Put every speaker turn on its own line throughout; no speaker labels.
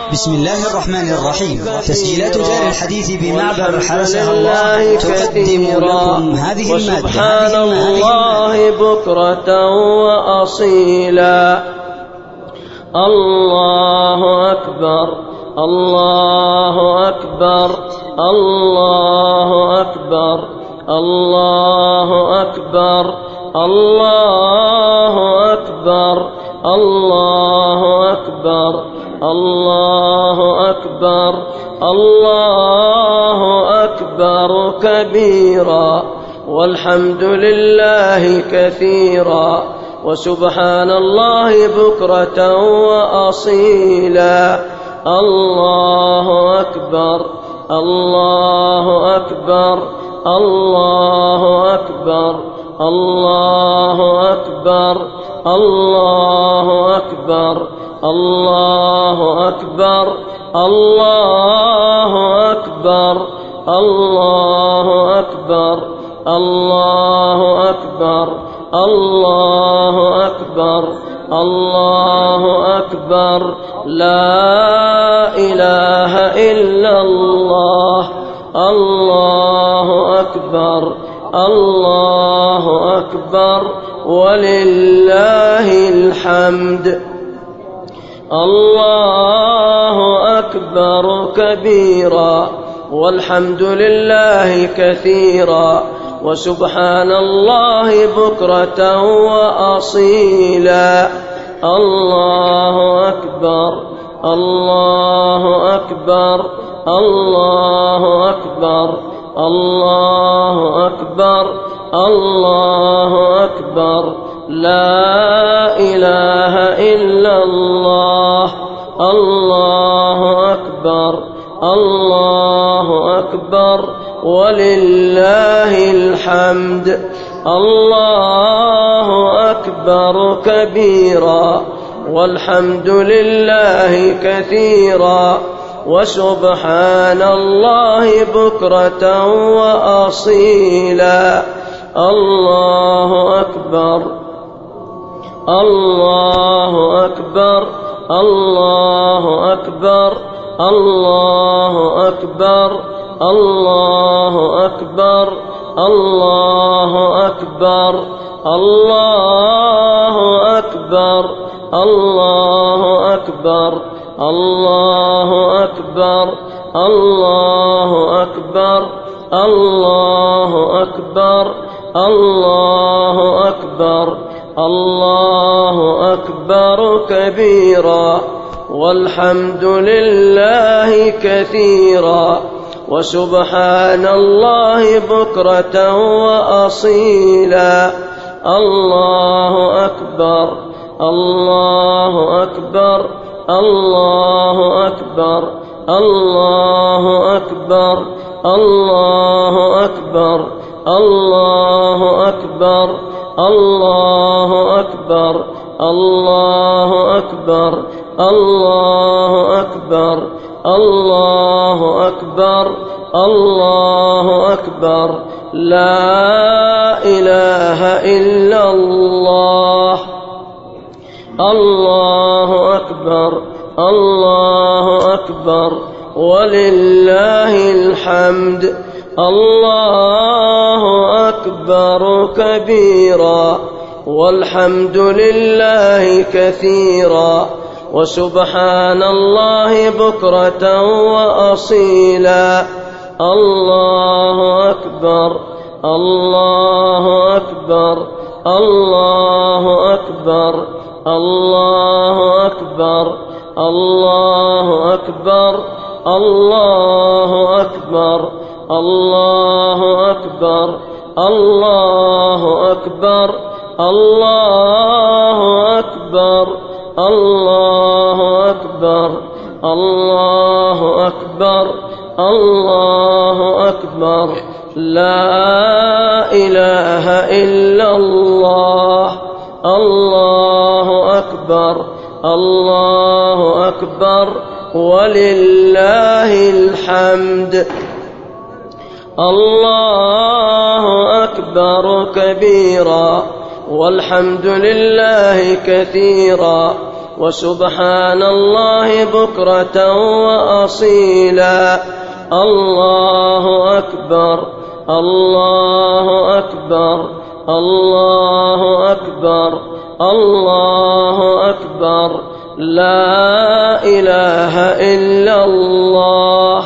بسم الله الرحمن الرحيم. تسجيلات دار الحديث بمعبر حرسها الله تقدم لكم هذه المادة.
سبحان الله بكرة وأصيلا. الله أكبر الله أكبر الله أكبر الله أكبر الله أكبر الله أكبر الله أكبر الله أكبر كبيرا والحمد لله كثيرا وسبحان الله بكرة وأصيلا. الله أكبر الله أكبر الله أكبر الله أكبر الله أكبر الله أكبر الله أكبر الله أكبر الله أكبر الله أكبر الله أكبر لا إله إلا الله. الله أكبر الله أكبر ولله الحمد. الله أكبر كبيرا والحمد لله كثيرا وسبحان الله بكرة وأصيلا. الله أكبر الله أكبر الله أكبر الله أكبر الله أكبر لا إله إلا الله. الله أكبر الله أكبر ولله الحمد. الله أكبر كبيرا والحمد لله كثيرا وسبحان الله بكرة وأصيلا. الله أكبر الله أكبر الله أكبر الله أكبر الله أكبر الله أكبر الله أكبر الله أكبر الله أكبر الله أكبر الله أكبر الله أكبر الله أكبر كبيرا والحمد لله كثيرا وسبحان الله بكرة وأصيلا. الله أكبر الله أكبر الله أكبر الله أكبر الله أكبر الله أكبر الله أكبر الله أكبر الله أكبر الله أكبر الله أكبر لا إله إلا الله. الله أكبر الله أكبر ولله الحمد. الله أكبر كبيرا والحمد لله كثيرا وسبحان الله بكرة وأصيلا. الله أكبر الله أكبر الله أكبر الله أكبر الله أكبر الله أكبر الله أكبر الله أكبر الله أكبر الله أكبر الله أكبر الله أكبر لا إله إلا الله. الله أكبر الله أكبر ولله الحمد. الله أكبر كبيرا والحمد لله كثيرا وسبحان الله الله بكرة وأصيلا. الله أكبر الله أكبر الله أكبر الله أكبر لا إله إلا الله.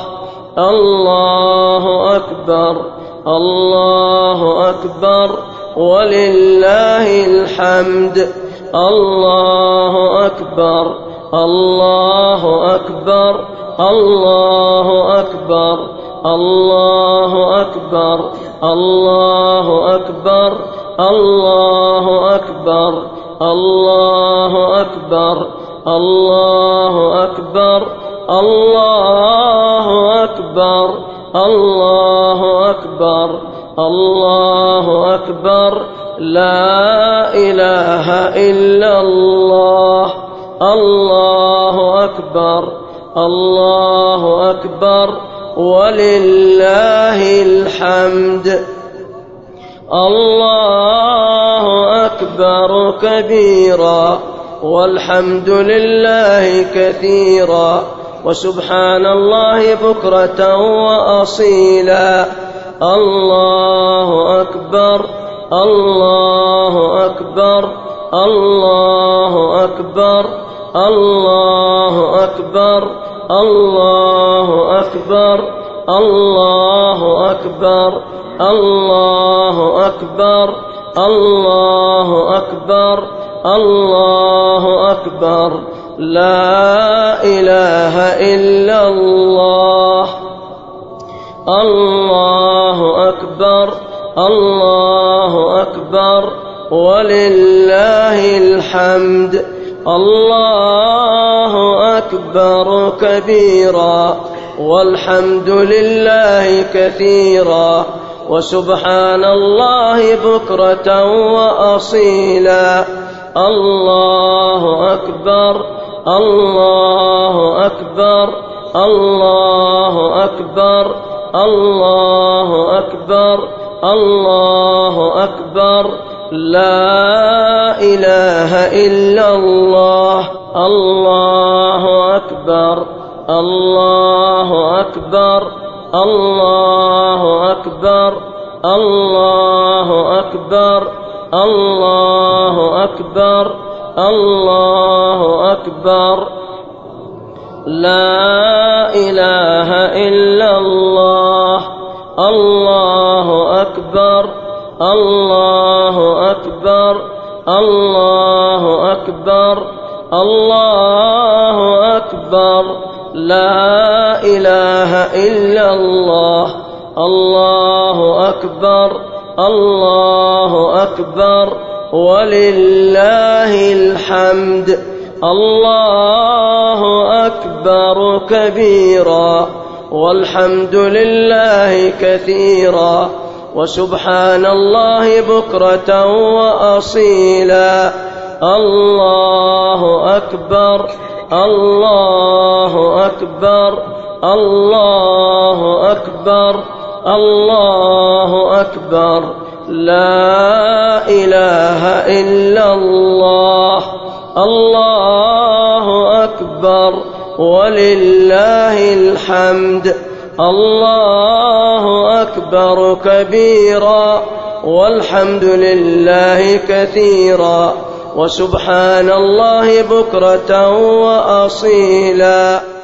الله أكبر الله أكبر ولله الحمد. الله أكبر الله أكبر الله أكبر الله أكبر الله أكبر الله أكبر الله أكبر الله أكبر الله أكبر الله أكبر الله أكبر لا إله إلا الله. الله أكبر الله أكبر ولله الحمد. الله أكبر كبيرا والحمد لله كثيرا وسبحان الله بكرة وأصيلا. الله أكبر الله أكبر الله أكبر الله أكبر الله أكبر الله أكبر الله أكبر الله أكبر الله أكبر لا إله إلا الله. الله أكبر الله أكبر ولله الحمد. الله أكبر كبيرا والحمد لله كثيرا وسبحان الله بكرة وأصيلا. الله أكبر الله أكبر الله أكبر الله أكبر الله أكبر لا إله إلا الله. الله أكبر الله أكبر الله أكبر الله أكبر الله أكبر الله أكبر لا إله إلا الله. الله أكبر الله أكبر الله أكبر الله أكبر لا إله إلا الله. الله أكبر الله أكبر ولله الحمد. الله أكبر كبيرا والحمد لله كثيرا وسبحان الله بكرة وأصيلا. الله أكبر الله أكبر الله أكبر الله أكبر لا إله إلا الله. الله أكبر ولله الحمد. الله أكبر كبيرا والحمد لله كثيرا وسبحان الله بكرة وأصيلا.